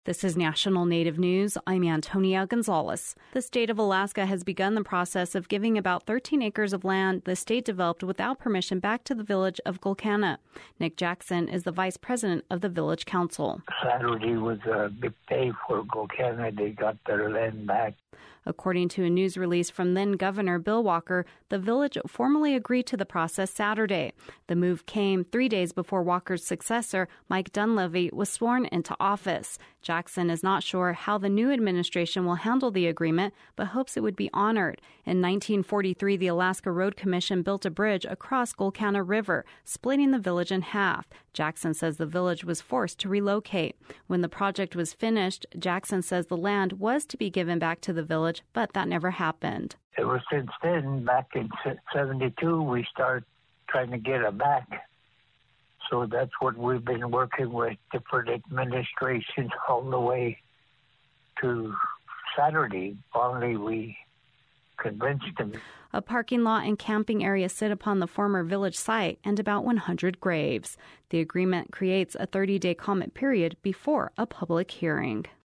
This is National Native News. I'm Antonia Gonzalez. The state of Alaska has begun the process of giving about 13 acres of land the state developed without permission back to the village of Gulkana. Nick Jackson is the vice president of the village council. Saturday was a big day for Gulkana. They got their land back. According to a news release from then-Governor Bill Walker, the village formally agreed to the process Saturday. The move came 3 days before Walker's successor, Mike Dunleavy, was sworn into office. Jackson is not sure how the new administration will handle the agreement, but hopes it would be honored. In 1943, the Alaska Road Commission built a bridge across Gulkana River, splitting the village in half. Jackson says the village was forced to relocate. When the project was finished, Jackson says the land was to be given back to the village, but that never happened. Ever since then, back in 72, we started trying to get it back. So that's what we've been working with different administrations all the way to Saturday. Finally, we convinced them. A parking lot and camping area sit upon the former village site and about 100 graves. The agreement creates a 30-day comment period before a public hearing.